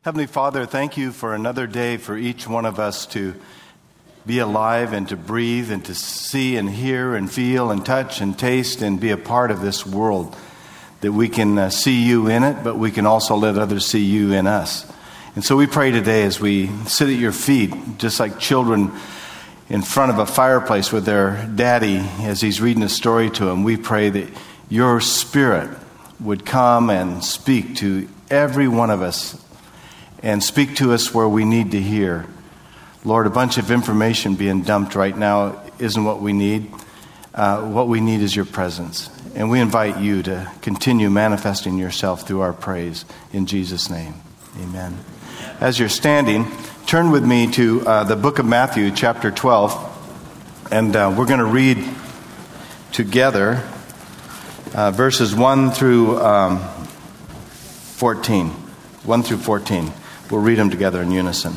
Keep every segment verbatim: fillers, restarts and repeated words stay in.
Heavenly Father, thank you for another day for each one of us to be alive and to breathe and to see and hear and feel and touch and taste and be a part of this world. That we can uh, see you in it, but we can also let others see you in us. And so we pray today as we sit at your feet, just like children in front of a fireplace with their daddy as he's reading a story to them, we pray that your Spirit would come and speak to every one of us and speak to us where we need to hear. Lord, a bunch of information being dumped right now isn't what we need. Uh, what we need is your presence. And we invite you to continue manifesting yourself through our praise. In Jesus' name, amen. As you're standing, turn with me to uh, the book of Matthew, chapter twelve. And uh, we're going to read together uh, verses one through um, fourteen. one through fourteen. We'll read them together in unison.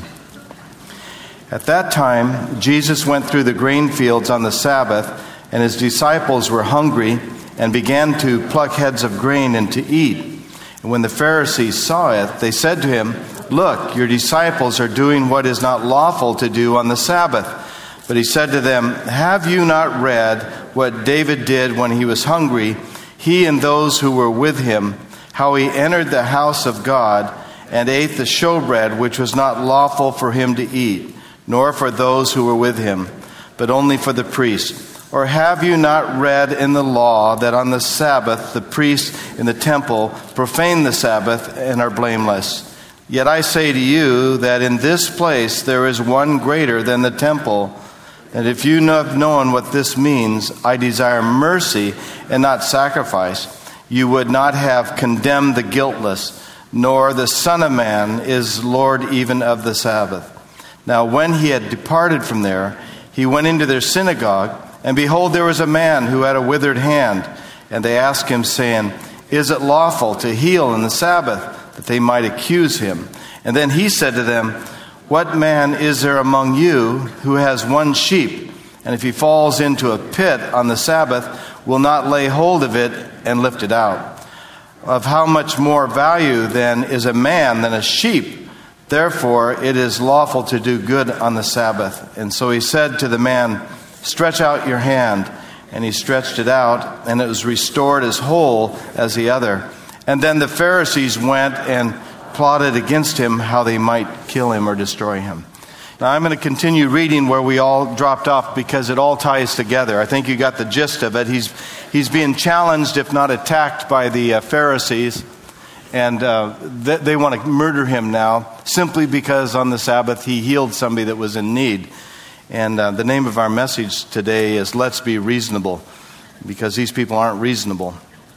At that time, Jesus went through the grain fields on the Sabbath, and his disciples were hungry and began to pluck heads of grain and to eat. And when the Pharisees saw it, they said to him, "Look, your disciples are doing what is not lawful to do on the Sabbath." But he said to them, "Have you not read what David did when he was hungry, he and those who were with him, how he entered the house of God and ate the showbread which was not lawful for him to eat, nor for those who were with him, but only for the priest? Or have you not read in the law that on the Sabbath the priests in the temple profane the Sabbath and are blameless? Yet I say to you that in this place there is one greater than the temple. And if you have known what this means, I desire mercy and not sacrifice, you would not have condemned the guiltless, nor the Son of Man is Lord even of the Sabbath." Now when he had departed from there, he went into their synagogue, and behold, there was a man who had a withered hand. And they asked him, saying, "Is it lawful to heal in the Sabbath?" That they might accuse him. And then he said to them, "What man is there among you who has one sheep, and if he falls into a pit on the Sabbath, will not lay hold of it and lift it out? Of how much more value then is a man than a sheep? Therefore it is lawful to do good on the Sabbath." And so he said to the man, "Stretch out your hand." And he stretched it out, and it was restored as whole as the other. And then the Pharisees went and plotted against him how they might kill him or destroy him. Now I'm going to continue reading where we all dropped off because it all ties together. I think you got the gist of it. He's he's being challenged, if not attacked, by the uh, Pharisees. And uh, th- they want to murder him now simply because on the Sabbath he healed somebody that was in need. And uh, the name of our message today is Let's Be Reasonable, because these people aren't reasonable.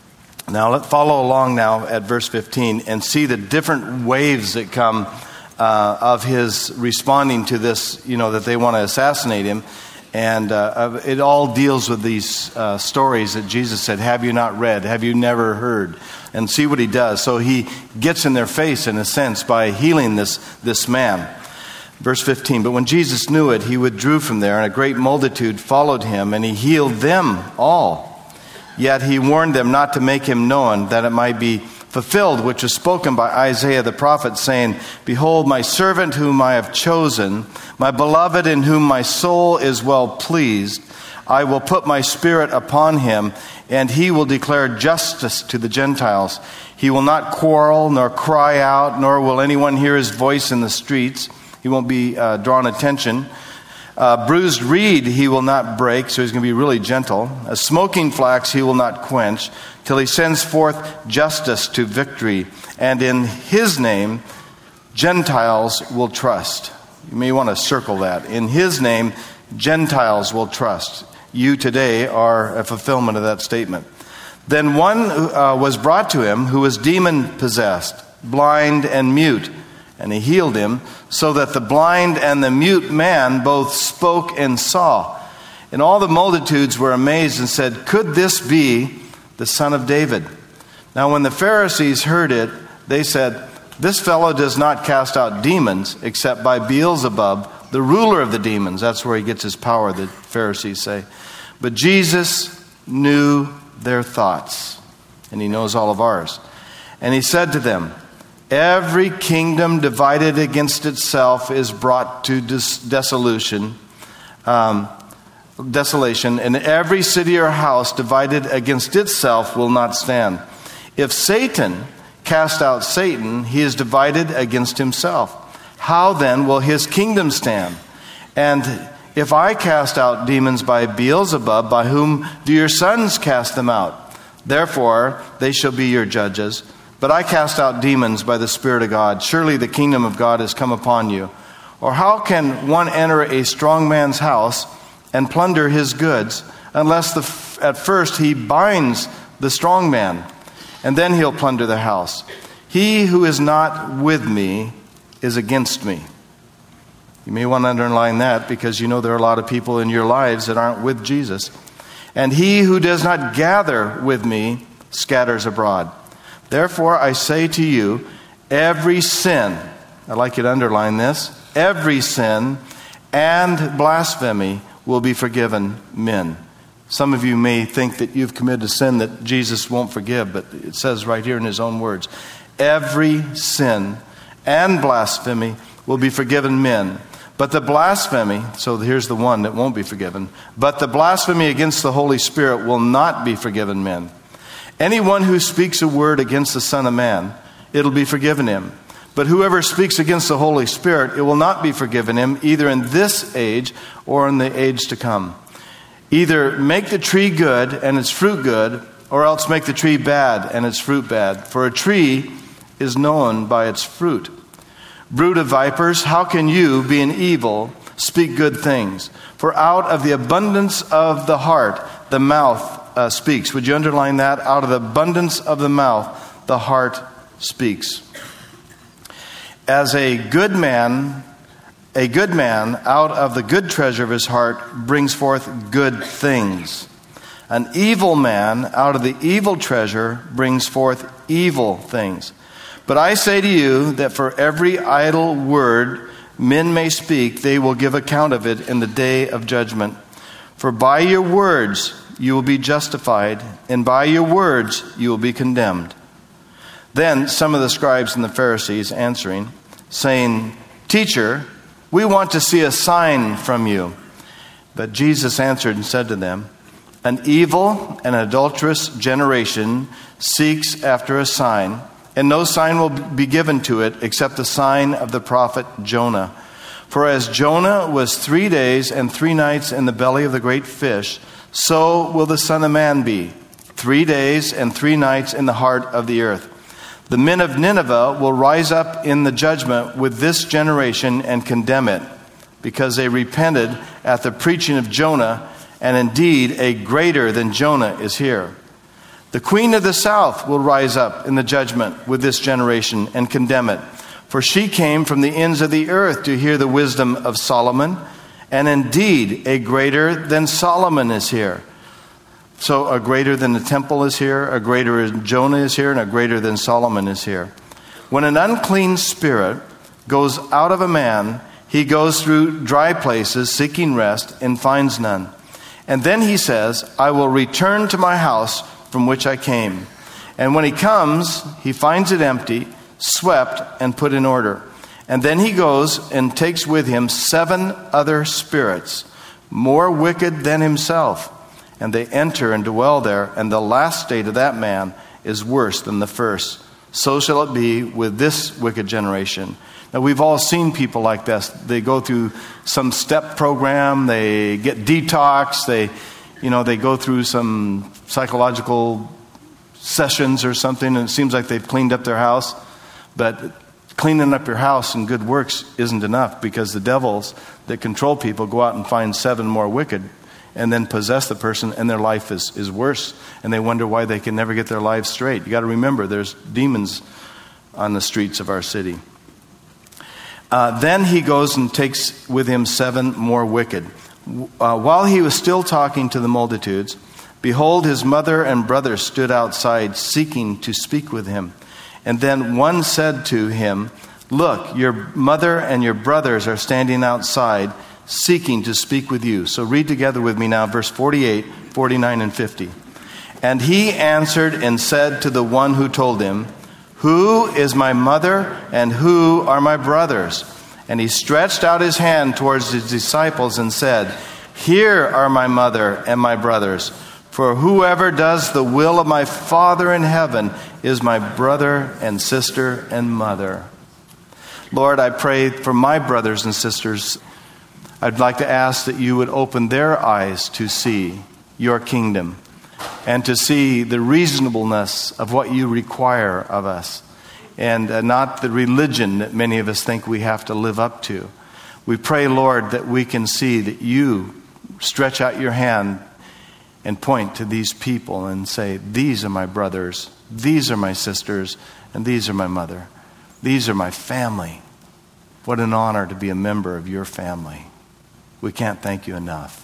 Now let's follow along now at verse fifteen and see the different waves that come uh, of his responding to this, you know, that they want to assassinate him. And uh, it all deals with these uh, stories that Jesus said, "Have you not read? Have you never heard?" And see what he does. So he gets in their face, in a sense, by healing this, this man. Verse fifteen, "But when Jesus knew it, he withdrew from there, and a great multitude followed him, and he healed them all. Yet he warned them not to make him known, that it might be fulfilled, which was spoken by Isaiah the prophet, saying, 'Behold, my servant whom I have chosen, my beloved in whom my soul is well pleased. I will put my spirit upon him, and he will declare justice to the Gentiles. He will not quarrel, nor cry out, nor will anyone hear his voice in the streets.'" He won't be uh, drawing attention. Uh, "bruised reed he will not break," so he's going to be really gentle. "A smoking flax he will not quench, till he sends forth justice to victory. And in his name Gentiles will trust." You may want to circle that. In his name Gentiles will trust. You today are a fulfillment of that statement. "Then one uh, was brought to him who was demon-possessed, blind and mute. And he healed him, so that the blind and the mute man both spoke and saw. And all the multitudes were amazed and said, 'Could this be the Son of David?' Now when the Pharisees heard it, they said, 'This fellow does not cast out demons, except by Beelzebub, the ruler of the demons.'" That's where he gets his power, the Pharisees say. But Jesus knew their thoughts, and he knows all of ours. And he said to them, Every kingdom divided against itself is brought to dis- dissolution, um, desolation, and every city or house divided against itself will not stand. If Satan cast out Satan, he is divided against himself. How then will his kingdom stand? And if I cast out demons by Beelzebub, by whom do your sons cast them out? Therefore, they shall be your judges. But I cast out demons by the Spirit of God. Surely the kingdom of God has come upon you. Or how can one enter a strong man's house and plunder his goods, unless the, at first he binds the strong man, and then he'll plunder the house? He who is not with me is against me. You may want to underline that, because you know there are a lot of people in your lives that aren't with Jesus. And he who does not gather with me scatters abroad. Therefore I say to you, every sin, I'd like you to underline this, every sin and blasphemy will be forgiven men. Some of you may think that you've committed a sin that Jesus won't forgive, but it says right here in his own words, every sin and blasphemy will be forgiven men. But the blasphemy, so here's the one that won't be forgiven, but the blasphemy against the Holy Spirit will not be forgiven men. Anyone who speaks a word against the Son of Man, it'll be forgiven him. But whoever speaks against the Holy Spirit, it will not be forgiven him, either in this age or in the age to come. Either make the tree good and its fruit good, or else make the tree bad and its fruit bad. For a tree is known by its fruit. Brood of vipers, how can you, being evil, speak good things? For out of the abundance of the heart, the mouth uh, speaks. Would you underline that? Out of the abundance of the mouth, the heart speaks. As a good man, a good man out of the good treasure of his heart brings forth good things. An evil man out of the evil treasure brings forth evil things. But I say to you that for every idle word men may speak, they will give account of it in the day of judgment. For by your words you will be justified, and by your words you will be condemned. Then some of the scribes and the Pharisees answering, saying, Teacher, we want to see a sign from you. But Jesus answered and said to them, An evil and adulterous generation seeks after a sign, and no sign will be given to it except the sign of the prophet Jonah. For as Jonah was three days and three nights in the belly of the great fish, so will the Son of Man be, three days and three nights in the heart of the earth. The men of Nineveh will rise up in the judgment with this generation and condemn it, because they repented at the preaching of Jonah, and indeed a greater than Jonah is here. The queen of the south will rise up in the judgment with this generation and condemn it. For she came from the ends of the earth to hear the wisdom of Solomon, and indeed a greater than Solomon is here. So a greater than the temple is here, a greater than Jonah is here, and a greater than Solomon is here. When an unclean spirit goes out of a man, he goes through dry places seeking rest and finds none. And then he says, I will return to my house from which I came. And when he comes, he finds it empty, swept, and put in order. And then he goes and takes with him seven other spirits, more wicked than himself. And they enter and dwell there, and the last state of that man is worse than the first. So shall it be with this wicked generation. Now, we've all seen people like this. They go through some step program, they get detox, they, you know, they go through some psychological sessions or something, and it seems like they've cleaned up their house. But cleaning up your house and good works isn't enough, because the devils that control people go out and find seven more wicked and then possess the person, and their life is, is worse. And they wonder why they can never get their lives straight. You got to remember, there's demons on the streets of our city. Uh, then he goes and takes with him seven more wicked. Uh, while he was still talking to the multitudes, behold, his mother and brothers stood outside seeking to speak with him. And then one said to him, Look, your mother and your brothers are standing outside seeking to speak with you. So read together with me now, verse forty-eight, forty-nine, and fifty. And he answered and said to the one who told him, Who is my mother and who are my brothers? And he stretched out his hand towards his disciples and said, Here are my mother and my brothers. For whoever does the will of my Father in heaven is my brother and sister and mother. Lord, I pray for my brothers and sisters. I'd like to ask that you would open their eyes to see your kingdom and to see the reasonableness of what you require of us, and uh, not the religion that many of us think we have to live up to. We pray, Lord, that we can see that you stretch out your hand and point to these people and say, these are my brothers, these are my sisters, and these are my mother. These are my family. What an honor to be a member of your family. We can't thank you enough.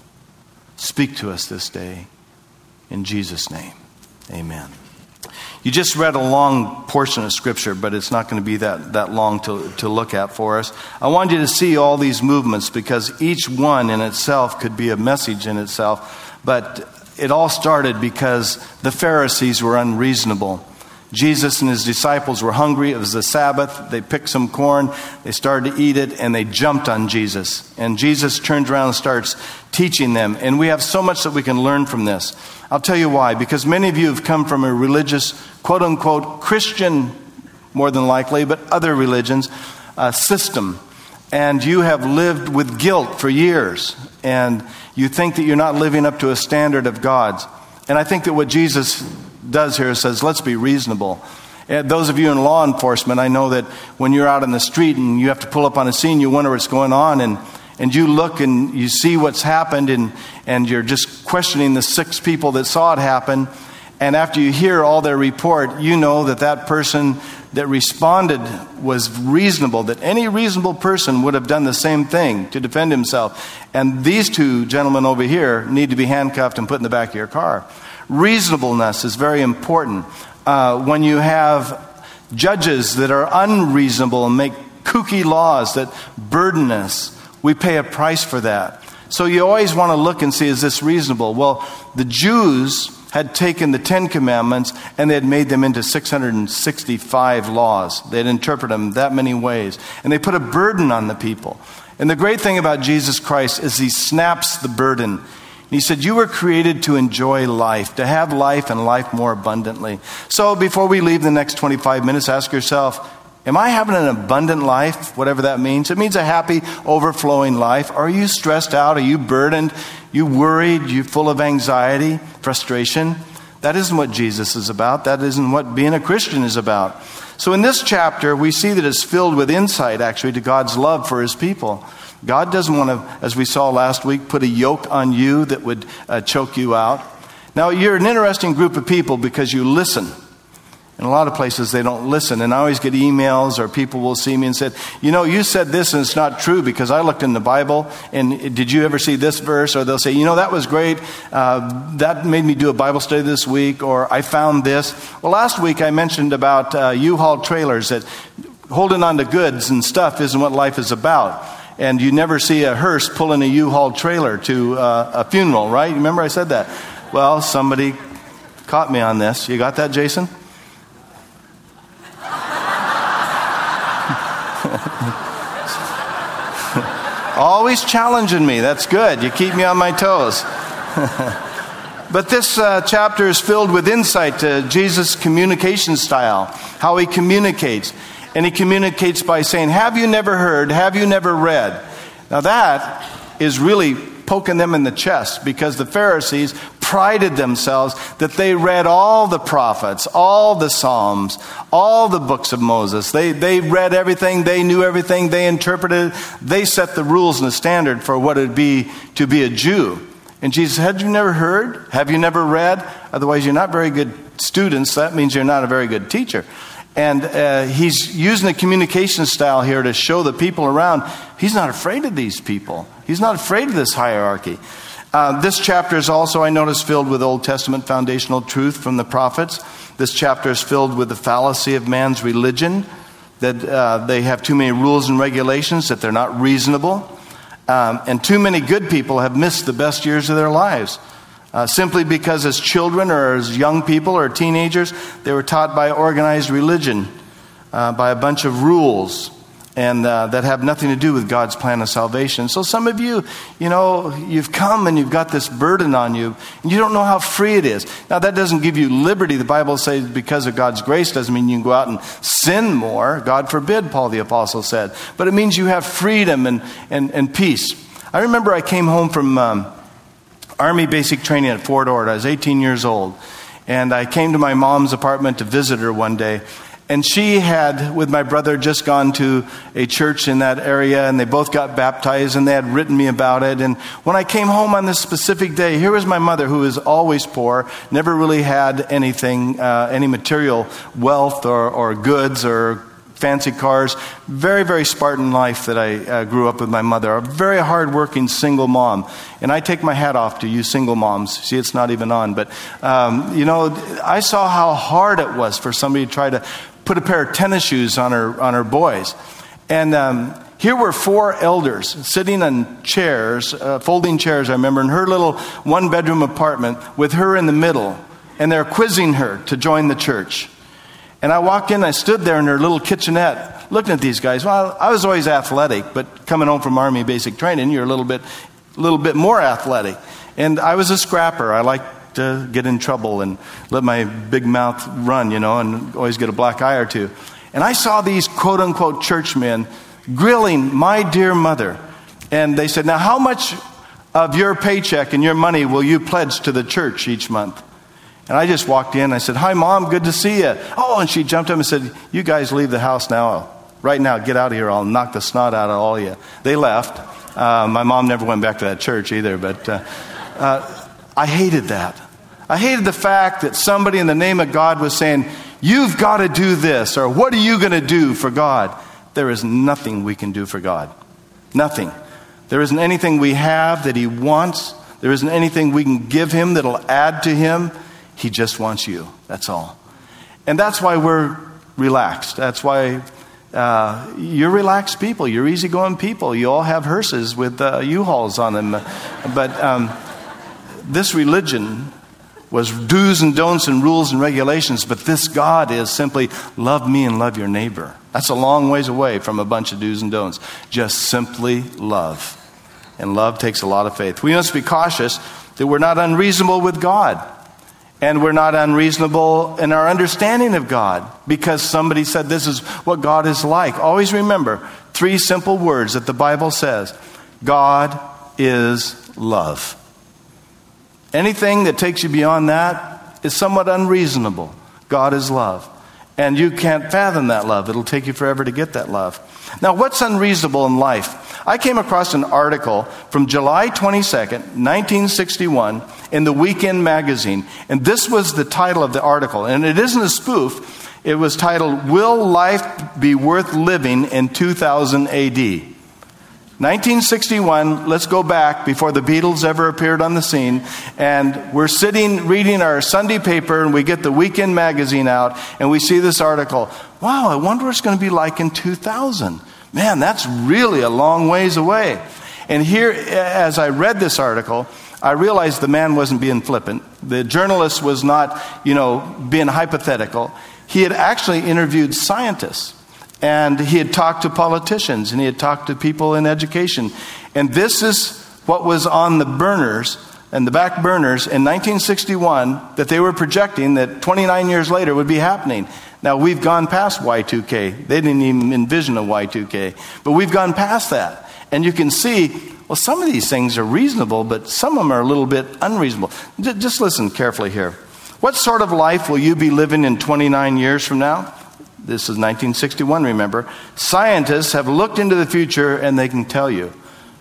Speak to us this day. In Jesus' name, amen. You just read a long portion of Scripture, but it's not going to be that, that long to, to look at for us. I want you to see all these movements because each one in itself could be a message in itself. But it all started because the Pharisees were unreasonable. Jesus and his disciples were hungry. It was the Sabbath. They picked some corn. They started to eat it, and they jumped on Jesus. And Jesus turns around and starts teaching them. And we have so much that we can learn from this. I'll tell you why. Because many of you have come from a religious, quote-unquote, Christian, more than likely, but other religions, uh, system. And you have lived with guilt for years. And you think that you're not living up to a standard of God's. And I think that what Jesus does here is says, let's be reasonable. And those of you in law enforcement, I know that when you're out in the street and you have to pull up on a scene, you wonder what's going on. And And you look and you see what's happened, and, and you're just questioning the six people that saw it happen. And after you hear all their report, you know that that person that responded was reasonable, that any reasonable person would have done the same thing to defend himself. And these two gentlemen over here need to be handcuffed and put in the back of your car. Reasonableness is very important. Uh, when you have judges that are unreasonable and make kooky laws that burden us, we pay a price for that. So you always want to look and see, is this reasonable? Well, the Jews had taken the Ten Commandments and they had made them into six hundred sixty-five laws. They had interpreted them that many ways. And they put a burden on the people. And the great thing about Jesus Christ is he snaps the burden. He said, you were created to enjoy life, to have life and life more abundantly. So before we leave the next twenty-five minutes, ask yourself, am I having an abundant life, whatever that means? It means a happy, overflowing life. Are you stressed out? Are you burdened? You worried? You full of anxiety, frustration? That isn't what Jesus is about. That isn't what being a Christian is about. So in this chapter, we see that it's filled with insight, actually, to God's love for his people. God doesn't want to, as we saw last week, put a yoke on you that would uh, choke you out. Now, you're an interesting group of people because you listen. In a lot of places, they don't listen. And I always get emails or people will see me and say, you know, you said this and it's not true because I looked in the Bible and did you ever see this verse? Or they'll say, you know, that was great. Uh, that made me do a Bible study this week. Or I found this. Well, last week I mentioned about uh, U-Haul trailers, that holding on to goods and stuff isn't what life is about. And you never see a hearse pulling a U-Haul trailer to uh, a funeral, right? Remember I said that? Well, somebody caught me on this. You got that, Jason? Always challenging me. That's good. You keep me on my toes. But this uh, chapter is filled with insight to Jesus' communication style, how he communicates. And he communicates by saying, have you never heard? Have you never read? Now that is really poking them in the chest, because the Pharisees prided themselves that they read all the prophets, all the Psalms, all the books of Moses. They they read everything, they knew everything, they interpreted, they set the rules and the standard for what it would be to be a Jew. And Jesus said, have you never heard? Have you never read? Otherwise, you're not very good students. That means you're not a very good teacher. And uh, he's using a communication style here to show the people around, he's not afraid of these people. He's not afraid of this hierarchy. Uh, this chapter is also, I notice, filled with Old Testament foundational truth from the prophets. This chapter is filled with the fallacy of man's religion, that uh, they have too many rules and regulations, that they're not reasonable. Um, and too many good people have missed the best years of their lives. Uh, simply because as children or as young people or teenagers, they were taught by organized religion uh, by a bunch of rules and uh, that have nothing to do with God's plan of salvation. So some of you, you know, you've come and you've got this burden on you, and you don't know how free it is. Now, that doesn't give you liberty. The Bible says because of God's grace doesn't mean you can go out and sin more. God forbid, Paul the Apostle said. But it means you have freedom and, and, and peace. I remember I came home from um, Army basic training at Fort Ord. I was eighteen years old. And I came to my mom's apartment to visit her one day. And she had, with my brother, just gone to a church in that area, and they both got baptized, and they had written me about it. And when I came home on this specific day, here was my mother, who was always poor, never really had anything, uh, any material wealth or, or goods or fancy cars. Very, very Spartan life that I uh, grew up with my mother. A very hardworking single mom. And I take my hat off to you single moms. See, it's not even on. But, um, you know, I saw how hard it was for somebody to try to put a pair of tennis shoes on her on her boys. And um, here were four elders sitting on chairs, uh, folding chairs, I remember, in her little one-bedroom apartment with her in the middle. And they're quizzing her to join the church. And I walked in, I stood there in her little kitchenette looking at these guys. Well, I was always athletic, but coming home from Army basic training, you're a little bit, a little bit more athletic. And I was a scrapper. I liked to get in trouble and let my big mouth run, you know, and always get a black eye or two. And I saw these quote-unquote churchmen grilling my dear mother. And they said, now, how much of your paycheck and your money will you pledge to the church each month? And I just walked in. I said, hi, Mom, good to see you. Oh, and she jumped up and said, you guys leave the house now. Right now, get out of here. I'll knock the snot out of all of you. They left. Uh, my mom never went back to that church either. But uh, uh, I hated that. I hated the fact that somebody in the name of God was saying, you've got to do this, or what are you going to do for God? There is nothing we can do for God. Nothing. There isn't anything we have that He wants. There isn't anything we can give Him that'll add to Him. He just wants you. That's all. And that's why we're relaxed. That's why uh, you're relaxed people. You're easygoing people. You all have hearses with uh, U-Hauls on them. But um, this religion was do's and don'ts and rules and regulations. But this God is simply love me and love your neighbor. That's a long ways away from a bunch of do's and don'ts. Just simply love. And love takes a lot of faith. We must be cautious that we're not unreasonable with God. And we're not unreasonable in our understanding of God because somebody said this is what God is like. Always remember three simple words that the Bible says. God is love. Anything that takes you beyond that is somewhat unreasonable. God is love. And you can't fathom that love. It'll take you forever to get that love. Now, what's unreasonable in life? I came across an article from July twenty-second, nineteen sixty-one in the Weekend magazine. And this was the title of the article. And it isn't a spoof. It was titled, Will Life Be Worth Living in two thousand A D? nineteen sixty-one, let's go back before the Beatles ever appeared on the scene. And we're sitting reading our Sunday paper, and we get the Weekend magazine out, and we see this article. Wow, I wonder what it's going to be like in two thousand. Man, that's really a long ways away. And here, as I read this article, I realized the man wasn't being flippant. The journalist was not, you know, being hypothetical. He had actually interviewed scientists. And he had talked to politicians, and he had talked to people in education. And this is what was on the burners and the back burners in nineteen sixty-one that they were projecting that twenty-nine years later would be happening. Now, we've gone past Y two K. They didn't even envision a Y two K. But we've gone past that. And you can see, well, some of these things are reasonable, but some of them are a little bit unreasonable. Just listen carefully here. What sort of life will you be living in twenty-nine years from now? This is nineteen sixty-one, remember. Scientists have looked into the future, and they can tell you.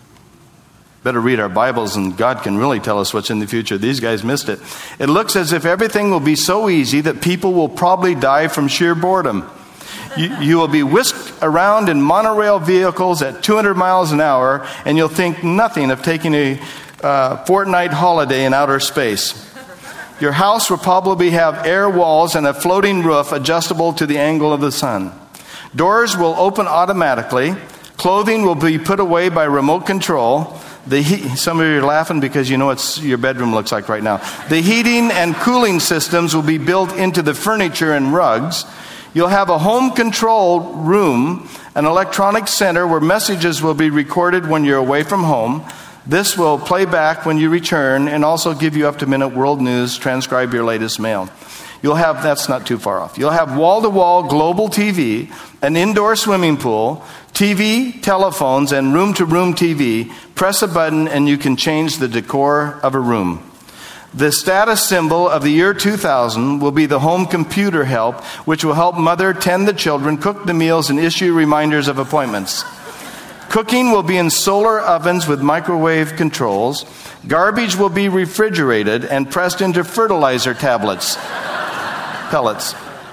Better read our Bibles, and God can really tell us what's in the future. These guys missed it. It looks as if everything will be so easy that people will probably die from sheer boredom. You, you will be whisked around in monorail vehicles at two hundred miles an hour, and you'll think nothing of taking a uh, fortnight holiday in outer space. Your house will probably have air walls and a floating roof adjustable to the angle of the sun. Doors will open automatically. Clothing will be put away by remote control. The he- Some of you are laughing because you know what your bedroom looks like right now. The heating and cooling systems will be built into the furniture and rugs. You'll have a home control room, an electronic center where messages will be recorded when you're away from home. This will play back when you return and also give you up-to-minute world news, transcribe your latest mail. You'll have, that's not too far off. You'll have wall-to-wall global T V, an indoor swimming pool, T V, telephones, and room-to-room T V. Press a button and you can change the decor of a room. The status symbol of the year two thousand will be the home computer help, which will help mother tend the children, cook the meals, and issue reminders of appointments. Cooking will be in solar ovens with microwave controls. Garbage will be refrigerated and pressed into fertilizer tablets, pellets.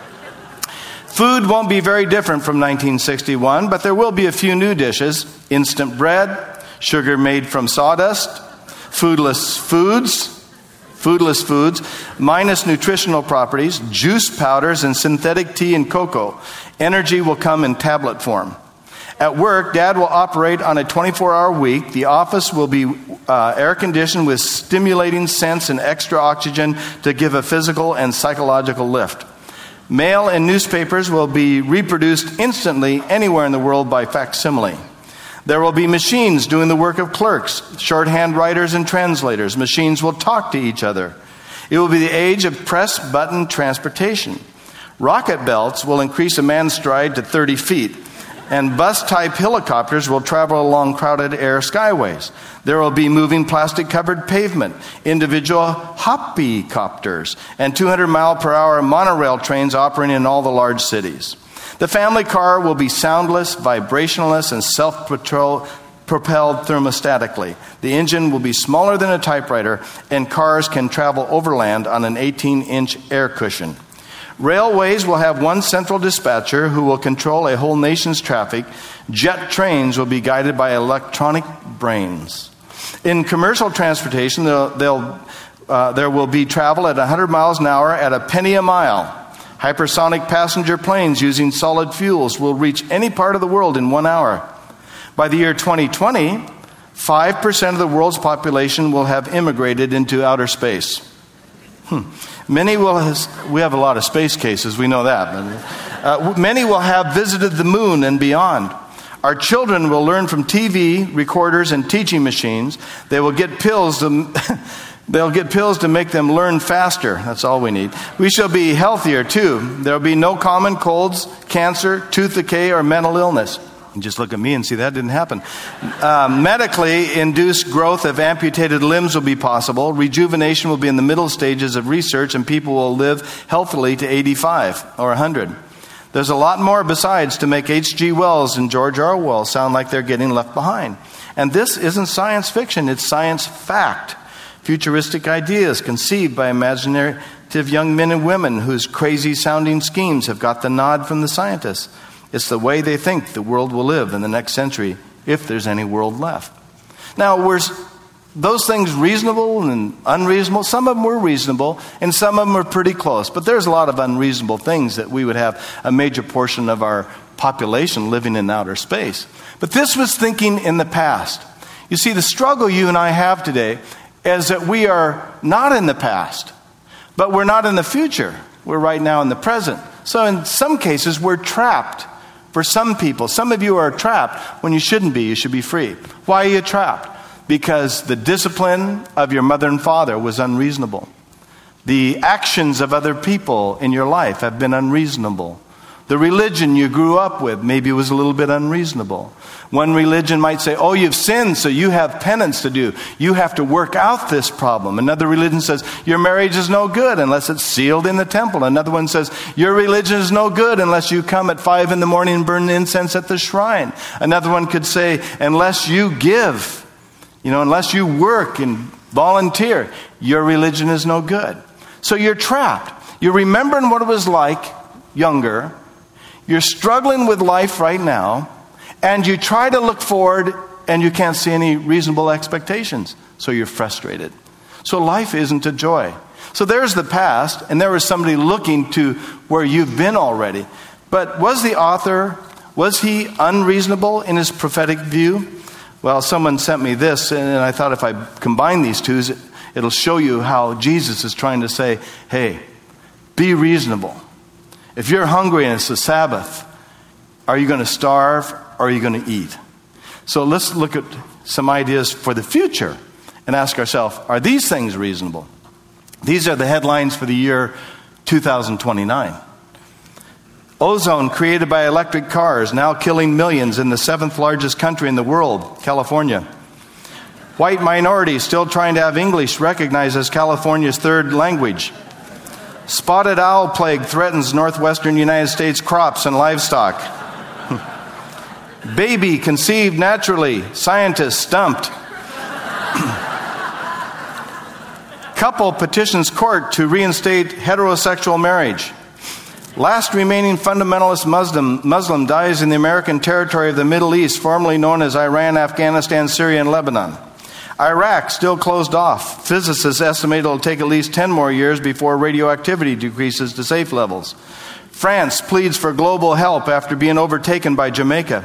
Food won't be very different from nineteen sixty-one, but there will be a few new dishes. Instant bread, sugar made from sawdust, foodless foods, foodless foods, minus nutritional properties, juice powders, and synthetic tea and cocoa. Energy will come in tablet form. At work, Dad will operate on a twenty-four hour week. The office will be uh, air-conditioned with stimulating scents and extra oxygen to give a physical and psychological lift. Mail and newspapers will be reproduced instantly anywhere in the world by facsimile. There will be machines doing the work of clerks, shorthand writers, and translators. Machines will talk to each other. It will be the age of press-button transportation. Rocket belts will increase a man's stride to thirty feet, and bus-type helicopters will travel along crowded air skyways. There will be moving plastic-covered pavement, individual hoppy-copters, and two hundred mile per hour monorail trains operating in all the large cities. The family car will be soundless, vibrationless, and self-propelled thermostatically. The engine will be smaller than a typewriter, and cars can travel overland on an eighteen inch air cushion. Railways will have one central dispatcher who will control a whole nation's traffic. Jet trains will be guided by electronic brains. In commercial transportation, they'll, they'll, uh, there will be travel at one hundred miles an hour at a penny a mile. Hypersonic passenger planes using solid fuels will reach any part of the world in one hour. By the year twenty twenty, five percent of the world's population will have immigrated into outer space. Hmm. Many will have, we have a lot of space cases, we know that. Uh, many will have visited the moon and beyond. Our children will learn from T V, recorders, and teaching machines. They will get pills to, they'll get pills to make them learn faster. That's all we need. We shall be healthier too. There will be no common colds, cancer, tooth decay, or mental illness. And just look at me and see that didn't happen. Uh, medically induced growth of amputated limbs will be possible. Rejuvenation will be in the middle stages of research, and people will live healthily to eighty-five or one hundred. There's a lot more besides to make H G Wells and George Orwell sound like they're getting left behind. And this isn't science fiction, it's science fact. Futuristic ideas conceived by imaginative young men and women whose crazy-sounding schemes have got the nod from the scientists. It's the way they think the world will live in the next century, if there's any world left. Now, were those things reasonable and unreasonable? Some of them were reasonable, and some of them were pretty close. But there's a lot of unreasonable things that we would have a major portion of our population living in outer space. But this was thinking in the past. You see, the struggle you and I have today is that we are not in the past, but we're not in the future. We're right now in the present. So in some cases, we're trapped. For some people, some of you are trapped when you shouldn't be. You should be free. Why are you trapped? Because the discipline of your mother and father was unreasonable. The actions of other people in your life have been unreasonable. The religion you grew up with maybe was a little bit unreasonable. One religion might say, oh, you've sinned, so you have penance to do. You have to work out this problem. Another religion says, your marriage is no good unless it's sealed in the temple. Another one says, your religion is no good unless you come at five in the morning and burn incense at the shrine. Another one could say, unless you give, you know, unless you work and volunteer, your religion is no good. So you're trapped. You're remembering what it was like younger. You're struggling with life right now, and you try to look forward, and you can't see any reasonable expectations. So you're frustrated. So life isn't a joy. So there's the past, and there was somebody looking to where you've been already. But was the author, was he unreasonable in his prophetic view? Well, someone sent me this, and I thought if I combine these two, it'll show you how Jesus is trying to say, hey, be reasonable. If you're hungry and it's the Sabbath, are you going to starve or are you going to eat? So let's look at some ideas for the future and ask ourselves, are these things reasonable? These are the headlines for the year two thousand twenty-nine. Ozone created by electric cars now killing millions in the seventh largest country in the world, California. White minorities still trying to have English recognized as California's third language. Spotted owl plague threatens northwestern United States crops and livestock. Baby conceived naturally, scientists stumped. Couple petitions court to reinstate heterosexual marriage. Last remaining fundamentalist Muslim, Muslim dies in the American territory of the Middle East, formerly known as Iran, Afghanistan, Syria, and Lebanon. Iraq still closed off. Physicists estimate it will take at least ten more years before radioactivity decreases to safe levels. France pleads for global help after being overtaken by Jamaica.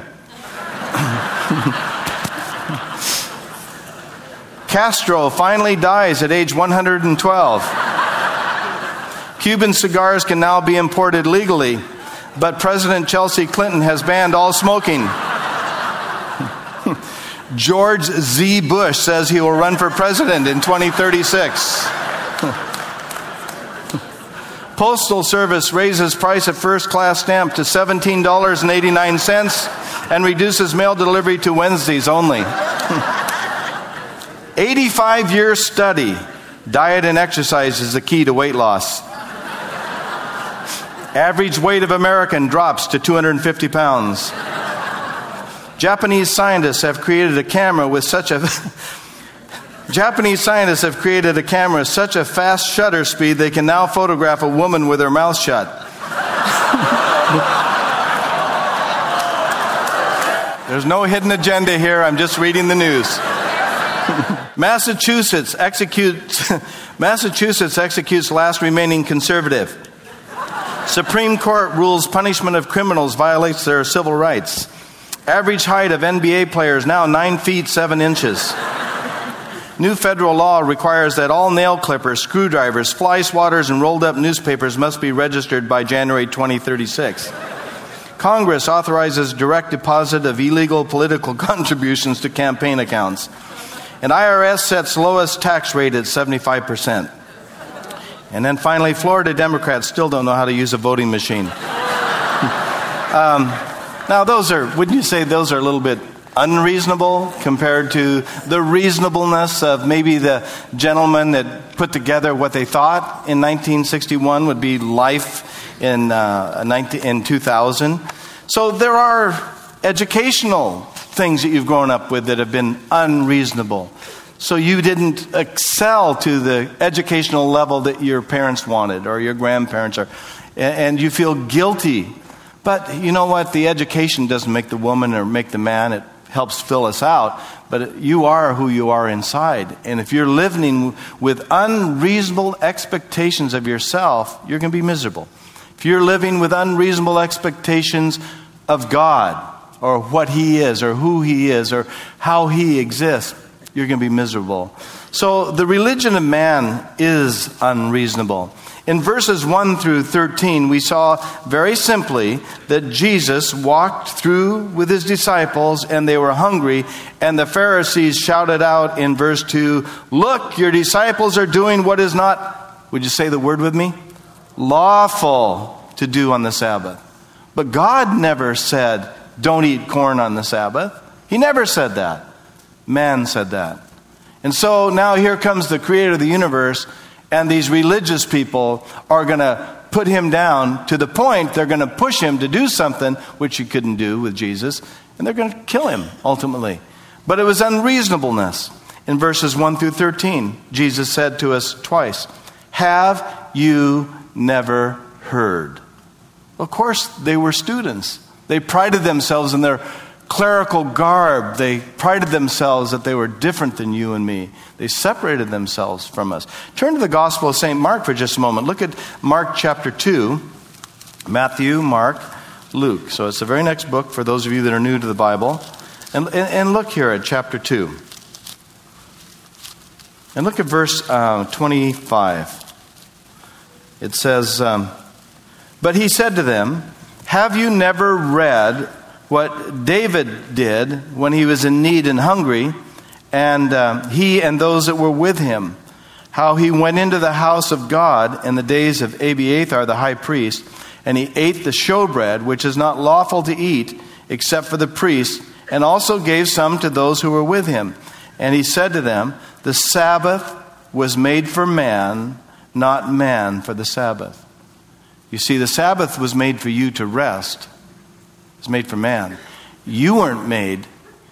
Castro finally dies at age one hundred twelve. Cuban cigars can now be imported legally, but President Chelsea Clinton has banned all smoking. George Z. Bush says he will run for president in twenty thirty-six. Postal Service raises price of first-class stamp to seventeen dollars and eighty-nine cents and reduces mail delivery to Wednesdays only. eighty-five-year study. Diet and exercise is the key to weight loss. Average weight of American drops to two hundred fifty pounds. Japanese scientists have created a camera with such a Japanese scientists have created a camera with such a fast shutter speed they can now photograph a woman with her mouth shut. There's no hidden agenda here. I'm just reading the news. Massachusetts executes Massachusetts executes last remaining conservative. Supreme Court rules punishment of criminals violates their civil rights. Average height of N B A players now nine feet seven inches. New federal law requires that all nail clippers, screwdrivers, fly swatters, and rolled up newspapers must be registered by January twenty thirty-six. Congress authorizes direct deposit of illegal political contributions to campaign accounts. And I R S sets lowest tax rate at seventy-five percent. And then finally, Florida Democrats still don't know how to use a voting machine. um, now, those are, wouldn't you say those are a little bit unreasonable compared to the reasonableness of maybe the gentleman that put together what they thought in nineteen sixty-one would be life in, uh, in two thousand? So there are educational things that you've grown up with that have been unreasonable. So you didn't excel to the educational level that your parents wanted or your grandparents are, and you feel guilty. But you know what? The education doesn't make the woman or make the man. It helps fill us out. But you are who you are inside. And if you're living with unreasonable expectations of yourself, you're going to be miserable. If you're living with unreasonable expectations of God or what He is or who He is or how He exists, you're going to be miserable. So the religion of man is unreasonable. In verses one through thirteen, we saw very simply that Jesus walked through with His disciples and they were hungry, and the Pharisees shouted out in verse two, "Look, your disciples are doing what is not," would you say the word with me? "Lawful to do on the Sabbath." But God never said, "Don't eat corn on the Sabbath." He never said that. Man said that. And so now here comes the creator of the universe, and these religious people are going to put Him down to the point they're going to push Him to do something which He couldn't do with Jesus, and they're going to kill Him ultimately. But it was unreasonableness. In verses one through thirteen, Jesus said to us twice, "Have you never heard?" Of course, they were students. They prided themselves in their clerical garb. They prided themselves that they were different than you and me. They separated themselves from us. Turn to the Gospel of Saint Mark for just a moment. Look at Mark chapter two. Matthew, Mark, Luke. So it's the very next book for those of you that are new to the Bible. And, and, and look here at chapter two. And look at verse uh, twenty-five. It says, um, But he said to them, have you never read what David did when he was in need and hungry, and uh, he and those that were with him, how he went into the house of God in the days of Abiathar the high priest, and he ate the showbread, which is not lawful to eat except for the priests, and also gave some to those who were with him. And he said to them, the Sabbath was made for man, not man for the Sabbath. You see, the Sabbath was made for you to rest. It's made for man. You weren't made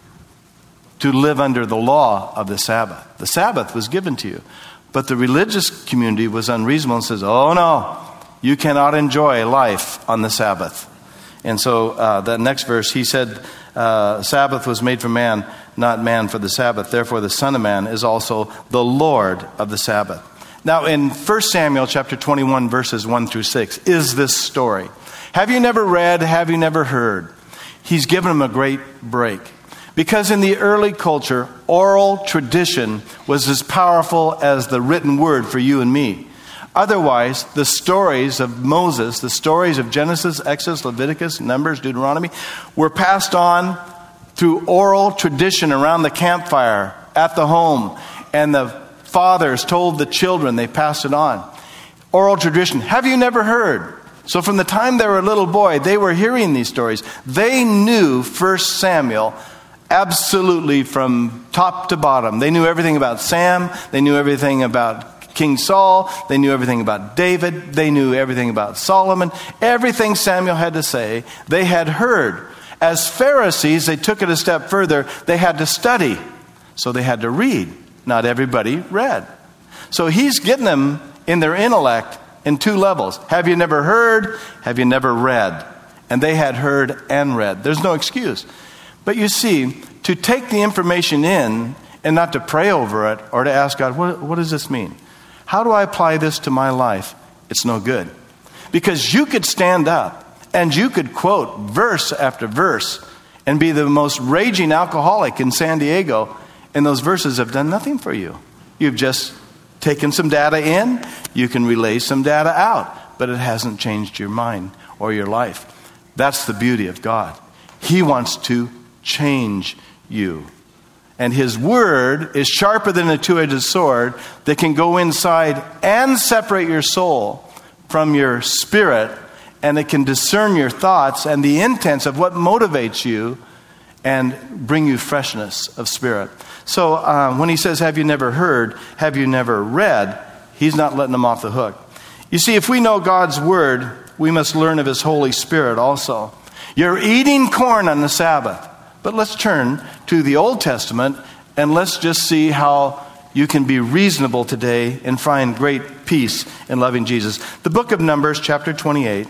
to live under the law of the Sabbath. The Sabbath was given to you. But the religious community was unreasonable and says, oh no, you cannot enjoy life on the Sabbath. And so uh, the next verse, he said, uh, Sabbath was made for man, not man for the Sabbath. Therefore the Son of Man is also the Lord of the Sabbath. Now in First Samuel chapter twenty-one, verses one through six, is this story. Have you never read, have you never heard? He's given them a great break. Because in the early culture, oral tradition was as powerful as the written word for you and me. Otherwise, the stories of Moses, the stories of Genesis, Exodus, Leviticus, Numbers, Deuteronomy, were passed on through oral tradition around the campfire, at the home. And the fathers told the children, they passed it on. Oral tradition. Have you never heard? So from the time they were a little boy, they were hearing these stories. They knew First Samuel absolutely from top to bottom. They knew everything about Sam. They knew everything about King Saul. They knew everything about David. They knew everything about Solomon. Everything Samuel had to say, they had heard. As Pharisees, they took it a step further. They had to study. So they had to read. Not everybody read. So he's getting them in their intellect in two levels. Have you never heard? Have you never read? And they had heard and read. There's no excuse. But you see, to take the information in and not to pray over it or to ask God, what, what does this mean? How do I apply this to my life? It's no good. Because you could stand up and you could quote verse after verse and be the most raging alcoholic in San Diego, and those verses have done nothing for you. You've just taken some data in, you can relay some data out, but it hasn't changed your mind or your life. That's the beauty of God. He wants to change you. And his word is sharper than a two-edged sword that can go inside and separate your soul from your spirit, and it can discern your thoughts and the intents of what motivates you and bring you freshness of spirit. So uh, when he says, have you never heard, have you never read, he's not letting them off the hook. You see, if we know God's word, we must learn of his Holy Spirit also. You're eating corn on the Sabbath. But let's turn to the Old Testament and let's just see how you can be reasonable today and find great peace in loving Jesus. The book of Numbers, chapter twenty-eight.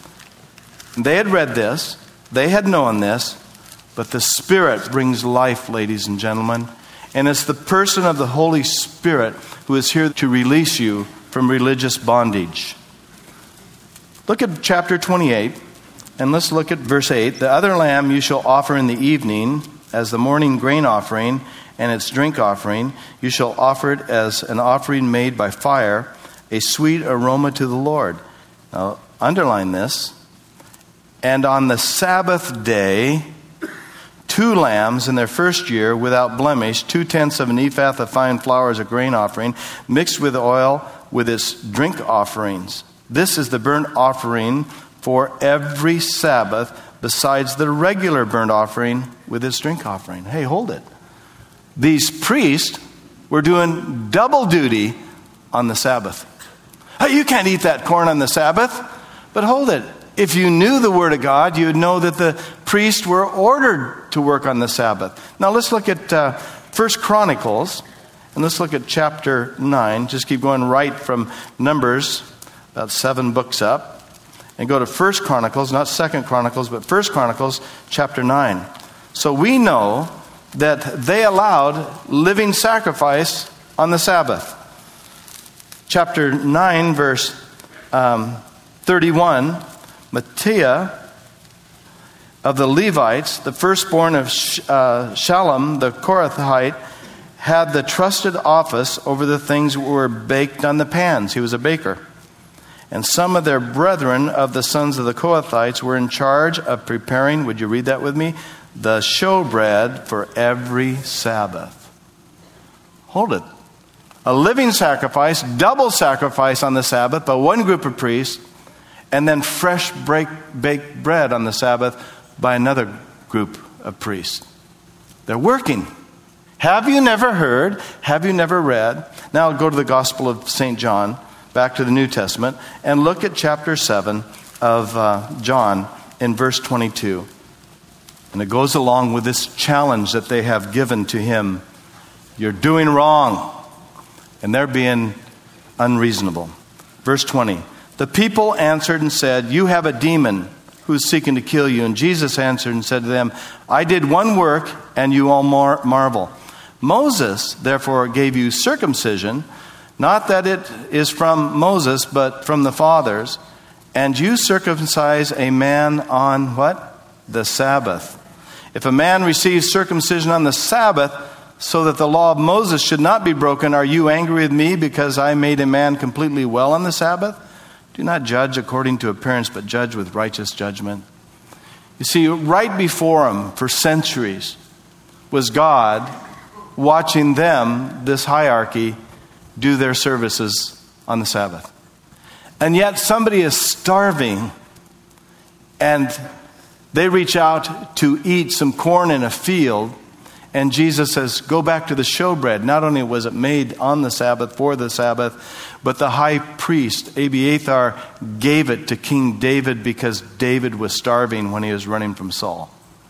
They had read this. They had known this. But the Spirit brings life, ladies and gentlemen. And it's the person of the Holy Spirit who is here to release you from religious bondage. Look at chapter twenty-eight. And let's look at verse eight. The other lamb you shall offer in the evening as the morning grain offering and its drink offering. You shall offer it as an offering made by fire, a sweet aroma to the Lord. Now, underline this. And on the Sabbath day, two lambs in their first year without blemish, two-tenths of an ephah of fine flour as a grain offering, mixed with oil with its drink offerings. This is the burnt offering for every Sabbath, besides the regular burnt offering with its drink offering. Hey, hold it. These priests were doing double duty on the Sabbath. Hey, you can't eat that corn on the Sabbath. But hold it. If you knew the Word of God, you would know that the priests were ordered to work on the Sabbath. Now let's look at uh, First Chronicles, and let's look at chapter nine. Just keep going right from Numbers, about seven books up. And go to First Chronicles, not Second Chronicles, but First Chronicles, chapter nine. So we know that they allowed living sacrifice on the Sabbath. Chapter nine, verse um, thirty-one, Mattiah of the Levites, the firstborn of uh, Shalom, the Korathite, had the trusted office over the things that were baked on the pans. He was a baker. And some of their brethren of the sons of the Kohathites were in charge of preparing, would you read that with me? The showbread for every Sabbath. Hold it. A living sacrifice, double sacrifice on the Sabbath by one group of priests, and then fresh break, baked bread on the Sabbath by another group of priests. They're working. Have you never heard? Have you never read? Now I'll go to the Gospel of Saint John, back to the New Testament, and look at chapter seven of uh, John in verse twenty-two. And it goes along with this challenge that they have given to him. You're doing wrong. And they're being unreasonable. Verse twenty. The people answered and said, you have a demon who's seeking to kill you. And Jesus answered and said to them, I did one work, and you all mar- marvel. Moses, therefore, gave you circumcision, not that it is from Moses, but from the fathers. And you circumcise a man on what? The Sabbath. If a man receives circumcision on the Sabbath, so that the law of Moses should not be broken, are you angry with me because I made a man completely well on the Sabbath? Do not judge according to appearance, but judge with righteous judgment. You see, right before him for centuries was God watching them, this hierarchy, do their services on the Sabbath. And yet somebody is starving, and they reach out to eat some corn in a field, and Jesus says, go back to the showbread. Not only was it made on the Sabbath, for the Sabbath, but the high priest, Abiathar, gave it to King David because David was starving when he was running from Saul.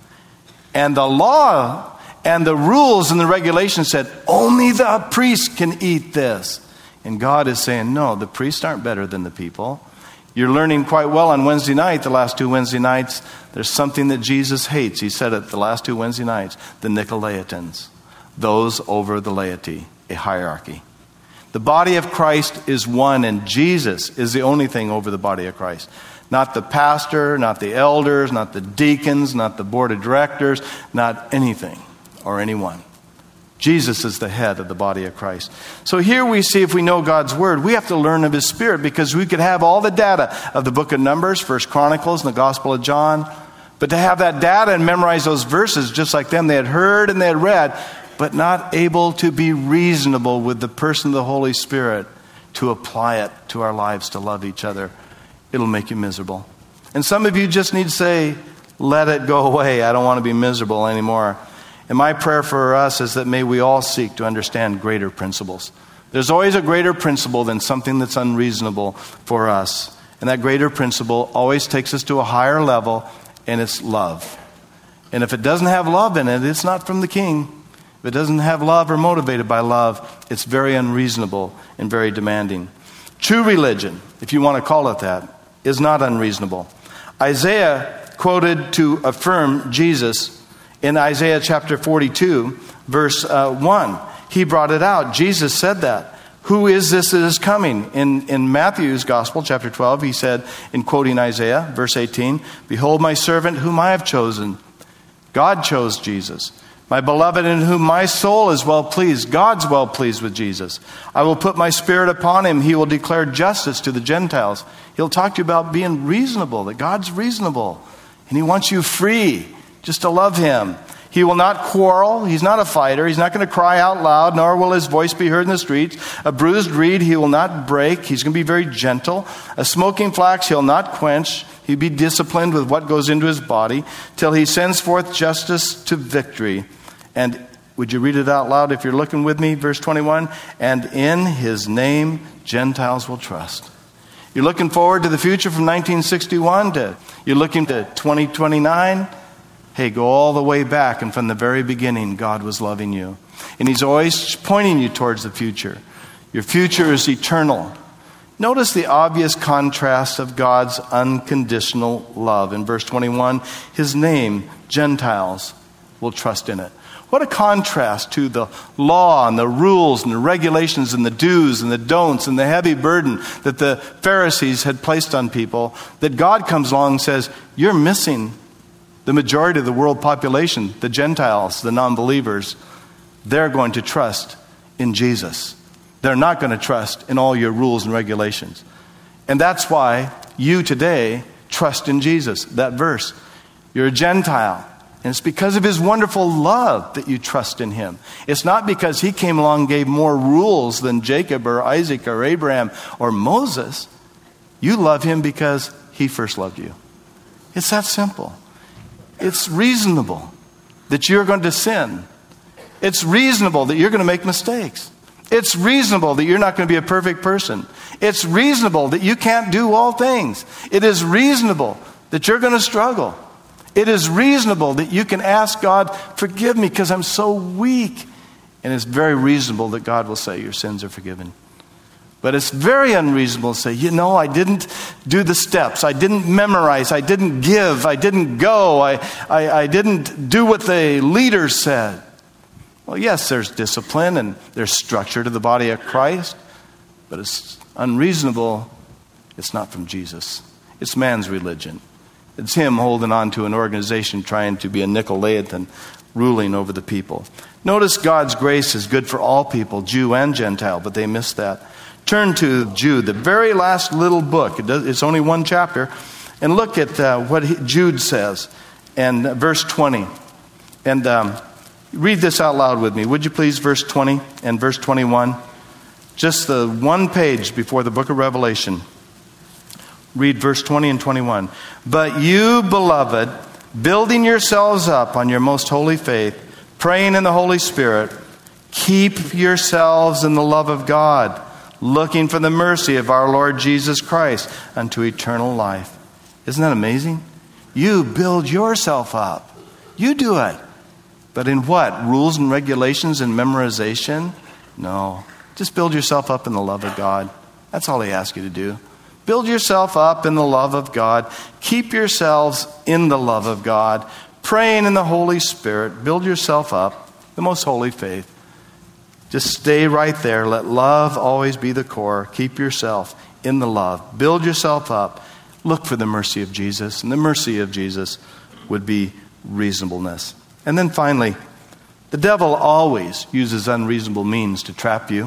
And the law and the rules and the regulations said, only the priest can eat this. And God is saying, no, the priests aren't better than the people. You're learning quite well on Wednesday night, the last two Wednesday nights, there's something that Jesus hates. He said it the last two Wednesday nights, the Nicolaitans, those over the laity, a hierarchy. The body of Christ is one, and Jesus is the only thing over the body of Christ. Not the pastor, not the elders, not the deacons, not the board of directors, not anything or anyone. Jesus is the head of the body of Christ. So here we see, if we know God's word, we have to learn of his spirit, because we could have all the data of the book of Numbers, First Chronicles, and the Gospel of John. But to have that data and memorize those verses just like them, they had heard and they had read, but not able to be reasonable with the person of the Holy Spirit to apply it to our lives, to love each other, it'll make you miserable. And some of you just need to say, let it go away. I don't want to be miserable anymore. And my prayer for us is that may we all seek to understand greater principles. There's always a greater principle than something that's unreasonable for us. And that greater principle always takes us to a higher level, and it's love. And if it doesn't have love in it, it's not from the King. If it doesn't have love or motivated by love, it's very unreasonable and very demanding. True religion, if you want to call it that, is not unreasonable. Isaiah quoted to affirm Jesus in Isaiah chapter forty-two, verse uh, one. He brought it out. Jesus said that. Who is this that is coming? In, in Matthew's Gospel, chapter twelve, he said, in quoting Isaiah, verse eighteen, behold my servant whom I have chosen. God chose Jesus. My beloved in whom my soul is well pleased. God's well pleased with Jesus. I will put my spirit upon him. He will declare justice to the Gentiles. He'll talk to you about being reasonable, that God's reasonable. And he wants you free just to love him. He will not quarrel. He's not a fighter. He's not going to cry out loud, nor will his voice be heard in the streets. A bruised reed he will not break. He's going to be very gentle. A smoking flax he'll not quench. He'll be disciplined with what goes into his body till he sends forth justice to victory. And would you read it out loud if you're looking with me? Verse twenty-one. And in his name Gentiles will trust. You're looking forward to the future from nineteen sixty-one to you're looking to twenty twenty-nine. Hey, go all the way back, and from the very beginning, God was loving you. And he's always pointing you towards the future. Your future is eternal. Notice the obvious contrast of God's unconditional love. In verse twenty-one, his name, Gentiles, will trust in it. What a contrast to the law and the rules and the regulations and the do's and the don'ts and the heavy burden that the Pharisees had placed on people, that God comes along and says, you're missing the majority of the world population, the Gentiles, the non-believers. They're going to trust in Jesus. They're not going to trust in all your rules and regulations. And that's why you today trust in Jesus, that verse. You're a Gentile. And it's because of his wonderful love that you trust in him. It's not because he came along and gave more rules than Jacob or Isaac or Abraham or Moses. You love him because he first loved you. It's that simple. It's reasonable that you're going to sin. It's reasonable that you're going to make mistakes. It's reasonable that you're not going to be a perfect person. It's reasonable that you can't do all things. It is reasonable that you're going to struggle. It is reasonable that you can ask God, forgive me because I'm so weak. And it's very reasonable that God will say your sins are forgiven. But it's very unreasonable to say, you know, I didn't do the steps. I didn't memorize. I didn't give. I didn't go. I, I, I didn't do what the leader said. Well, yes, there's discipline and there's structure to the body of Christ. But it's unreasonable. It's not from Jesus. It's man's religion. It's him holding on to an organization trying to be a Nicolaitan ruling over the people. Notice God's grace is good for all people, Jew and Gentile, but they missed that. Turn to Jude, the very last little book. It does, it's only one chapter. And look at uh, what he, Jude says and uh, verse twenty. And um, read this out loud with me. Would you please, verse twenty and verse twenty-one. Just the one page before the book of Revelation. Read verse twenty and twenty-one. But you, beloved, building yourselves up on your most holy faith, praying in the Holy Spirit, keep yourselves in the love of God, looking for the mercy of our Lord Jesus Christ unto eternal life. Isn't that amazing? You build yourself up. You do it. But in what? Rules and regulations and memorization? No. Just build yourself up in the love of God. That's all he asks you to do. Build yourself up in the love of God. Keep yourselves in the love of God. Praying in the Holy Spirit. Build yourself up. The most holy faith. Just stay right there. Let love always be the core. Keep yourself in the love. Build yourself up. Look for the mercy of Jesus. And the mercy of Jesus would be reasonableness. And then finally, the devil always uses unreasonable means to trap you.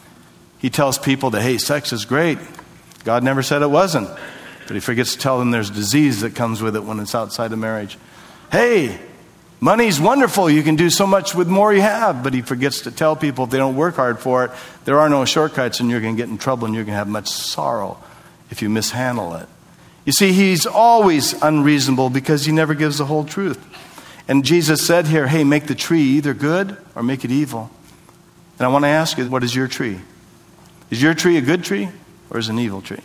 He tells people that, hey, sex is great. God never said it wasn't. But he forgets to tell them there's disease that comes with it when it's outside of marriage. Hey, money's wonderful. You can do so much with more you have. But he forgets to tell people if they don't work hard for it, there are no shortcuts and you're going to get in trouble and you're going to have much sorrow if you mishandle it. You see, he's always unreasonable because he never gives the whole truth. And Jesus said here, hey, make the tree either good or make it evil. And I want to ask you, what is your tree? Is your tree a good tree? Or is it an evil tree?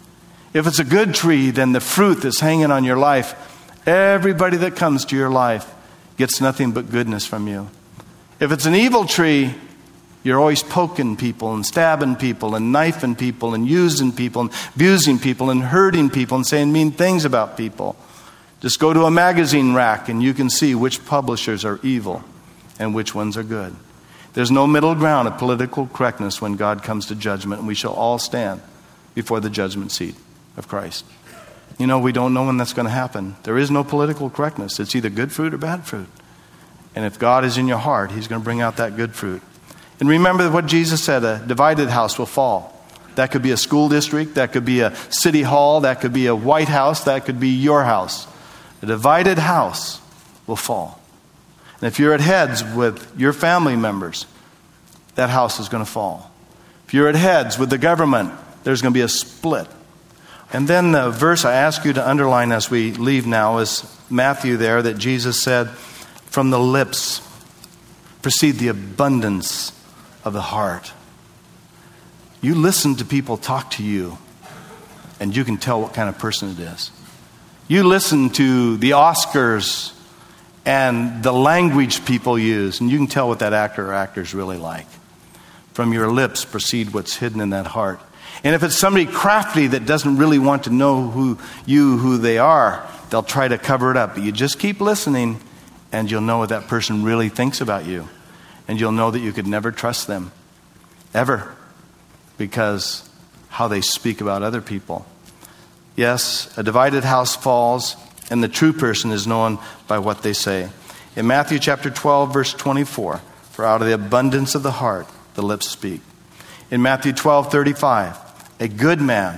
If it's a good tree, then the fruit that's hanging on your life, everybody that comes to your life gets nothing but goodness from you. If it's an evil tree, you're always poking people and stabbing people and knifing people and using people and abusing people and hurting people and saying mean things about people. Just go to a magazine rack and you can see which publishers are evil and which ones are good. There's no middle ground of political correctness when God comes to judgment, and we shall all stand before the judgment seat of Christ. You know, we don't know when that's going to happen. There is no political correctness. It's either good fruit or bad fruit. And if God is in your heart, he's going to bring out that good fruit. And remember what Jesus said, a divided house will fall. That could be a school district, that could be a city hall, that could be a White House, that could be your house. A divided house will fall. And if you're at heads with your family members, that house is going to fall. If you're at heads with the government, there's going to be a split. And then the verse I ask you to underline as we leave now is Matthew there, that Jesus said, from the lips proceed the abundance of the heart. You listen to people talk to you, and you can tell what kind of person it is. You listen to the Oscars and the language people use, and you can tell what that actor or actor is really like. From your lips proceed what's hidden in that heart. And if it's somebody crafty that doesn't really want to know who you, who they are, they'll try to cover it up. But you just keep listening, and you'll know what that person really thinks about you. And you'll know that you could never trust them, ever, because how they speak about other people. Yes, a divided house falls, and the true person is known by what they say. In Matthew chapter twelve, verse twenty-four, for out of the abundance of the heart, the lips speak. In Matthew twelve, thirty-five, a good man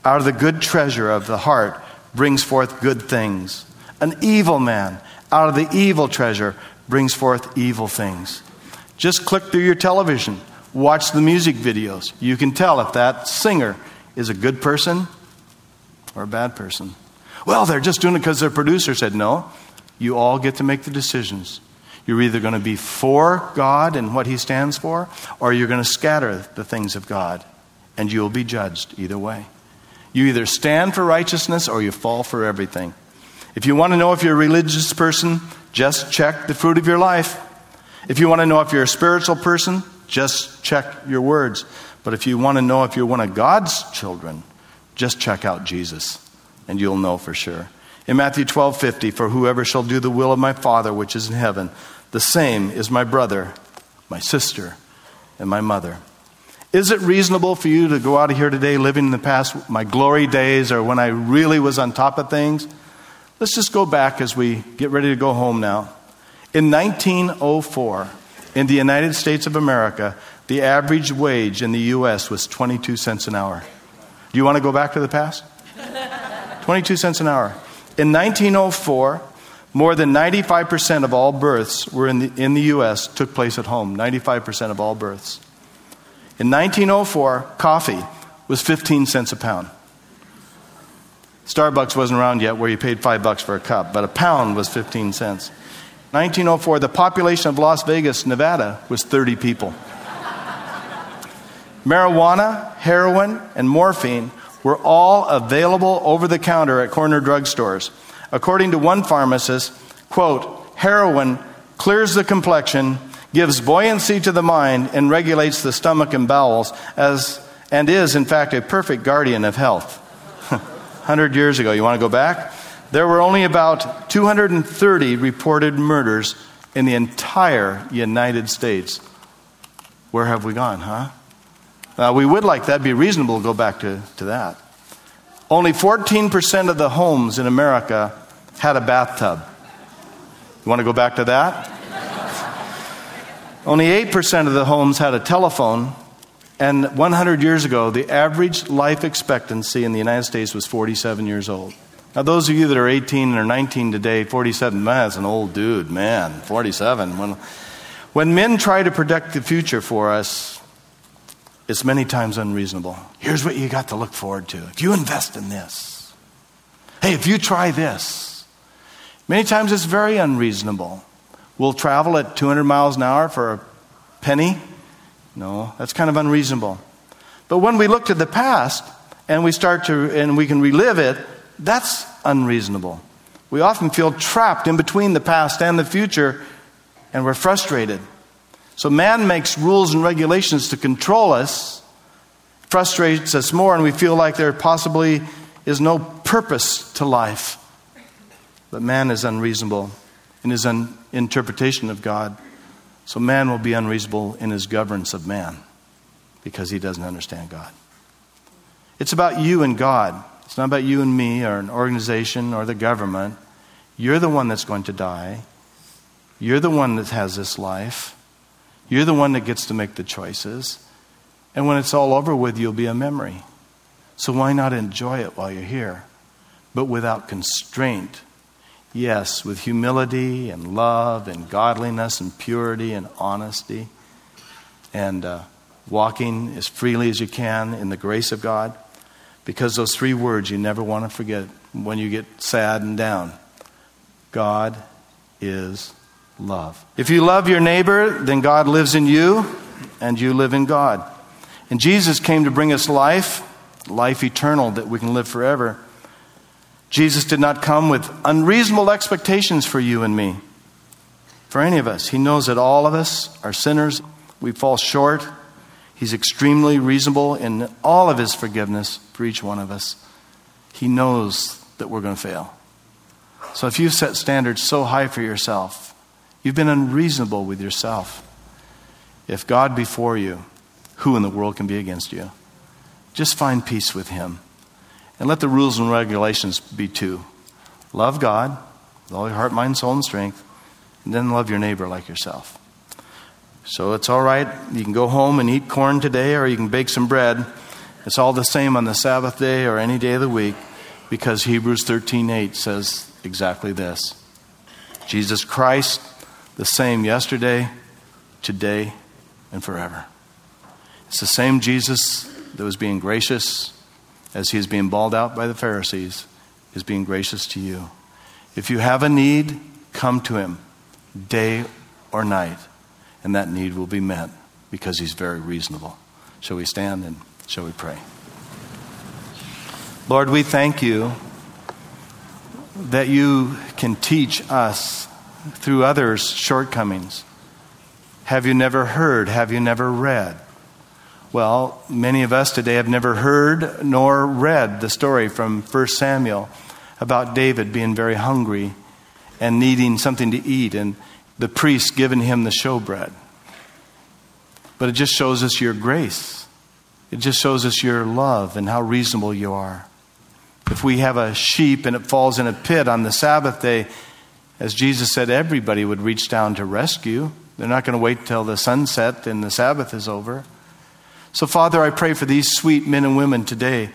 out of the good treasure of the heart brings forth good things. An evil man out of the evil treasure brings forth evil things. Just click through your television. Watch the music videos. You can tell if that singer is a good person or a bad person. Well, they're just doing it because their producer said no. You all get to make the decisions. You're either going to be for God and what he stands for, or you're going to scatter the things of God, and you'll be judged either way. You either stand for righteousness or you fall for everything. If you want to know if you're a religious person, just check the fruit of your life. If you want to know if you're a spiritual person, just check your words. But if you want to know if you're one of God's children, just check out Jesus, and you'll know for sure. In Matthew twelve fifty, for whoever shall do the will of my Father which is in heaven, the same is my brother, my sister, and my mother. Is it reasonable for you to go out of here today living in the past, my glory days, or when I really was on top of things? Let's just go back as we get ready to go home now. In nineteen oh four, in the United States of America, the average wage in the U S was twenty-two cents an hour. Do you want to go back to the past? twenty-two cents an hour. In nineteen oh four, more than ninety-five percent of all births were in the, in the U S took place at home. ninety-five percent of all births. In nineteen oh four, coffee was fifteen cents a pound. Starbucks wasn't around yet where you paid five bucks for a cup, but a pound was fifteen cents. nineteen oh four, the population of Las Vegas, Nevada was thirty people. Marijuana, heroin, and morphine were all available over the counter at corner drugstores. According to one pharmacist, quote, heroin clears the complexion, gives buoyancy to the mind, and regulates the stomach and bowels, as and is, in fact, a perfect guardian of health. one hundred years ago, you want to go back? There were only about two hundred thirty reported murders in the entire United States. Where have we gone, huh? Uh, we would like that. It'd be reasonable to go back to, to that. Only fourteen percent of the homes in America had a bathtub. You want to go back to that? Only eight percent of the homes had a telephone. And one hundred years ago, the average life expectancy in the United States was forty-seven years old. Now, those of you that are eighteen or nineteen today, forty-seven, man, that's an old dude, man, forty-seven. When, when men try to predict the future for us, it's many times unreasonable. Here's what you got to look forward to. If you invest in this. Hey, if you try this. Many times it's very unreasonable. We'll travel at two hundred miles an hour for a penny. No, that's kind of unreasonable. But when we look to the past and we start to, and we can relive it, that's unreasonable. We often feel trapped in between the past and the future, and we're frustrated. So man makes rules and regulations to control us, frustrates us more, and we feel like there possibly is no purpose to life. But man is unreasonable in his un- interpretation of God. So man will be unreasonable in his governance of man because he doesn't understand God. It's about you and God. It's not about you and me or an organization or the government. You're the one that's going to die. You're the one that has this life. You're the one that gets to make the choices. And when it's all over with, you'll be a memory. So why not enjoy it while you're here? But without constraint. Yes, with humility and love and godliness and purity and honesty. And uh, walking as freely as you can in the grace of God. Because those three words you never want to forget when you get sad and down. God is love. If you love your neighbor, then God lives in you and you live in God. And Jesus came to bring us life, life eternal that we can live forever. Jesus did not come with unreasonable expectations for you and me, for any of us. He knows that all of us are sinners. We fall short. He's extremely reasonable in all of his forgiveness for each one of us. He knows that we're going to fail. So if you've set standards so high for yourself, you've been unreasonable with yourself. If God be for you, who in the world can be against you? Just find peace with him. And let the rules and regulations be two. Love God with all your heart, mind, soul, and strength. And then love your neighbor like yourself. So it's all right. You can go home and eat corn today, or you can bake some bread. It's all the same on the Sabbath day or any day of the week, because Hebrews thirteen eight says exactly this. Jesus Christ, the same yesterday, today, and forever. It's the same Jesus that was being gracious as he is being bawled out by the Pharisees, is being gracious to you. If you have a need, come to him day or night, and that need will be met because he's very reasonable. Shall we stand and shall we pray? Lord, we thank you that you can teach us through others' shortcomings. Have you never heard? Have you never read? Well, many of us today have never heard nor read the story from First Samuel about David being very hungry and needing something to eat, and the priest giving him the showbread. But it just shows us your grace. It just shows us your love and how reasonable you are. If we have a sheep and it falls in a pit on the Sabbath day, as Jesus said, everybody would reach down to rescue. They're not going to wait till the sunset and the Sabbath is over. So, Father, I pray for these sweet men and women today.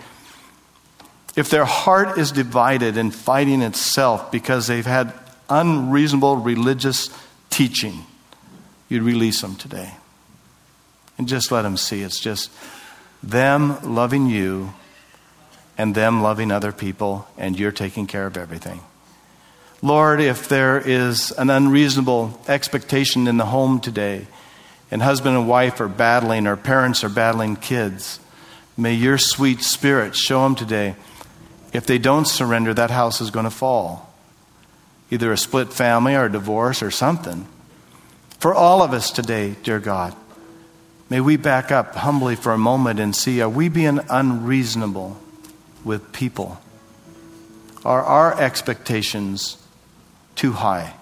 If their heart is divided and fighting itself because they've had unreasonable religious teaching, you'd release them today. And just let them see it's just them loving you and them loving other people, and you're taking care of everything. Lord, if there is an unreasonable expectation in the home today, and husband and wife are battling, or parents are battling kids, may your sweet Spirit show them today, if they don't surrender, that house is going to fall. Either a split family or a divorce or something. For all of us today, dear God, may we back up humbly for a moment and see, are we being unreasonable with people? Are our expectations too high?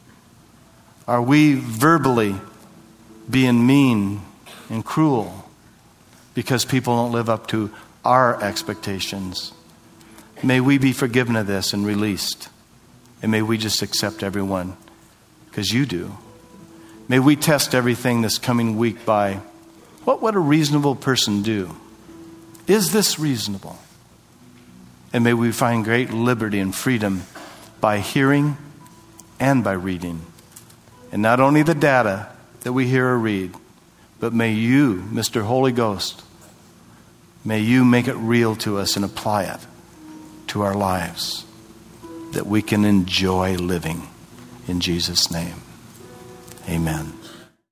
Are we verbally being mean and cruel because people don't live up to our expectations? May we be forgiven of this and released. And may we just accept everyone because you do. May we test everything this coming week by, what would a reasonable person do? Is this reasonable? And may we find great liberty and freedom by hearing and by reading. And not only the data that we hear or read, but may you, Mister Holy Ghost, may you make it real to us and apply it to our lives, that we can enjoy living. In Jesus' name, amen.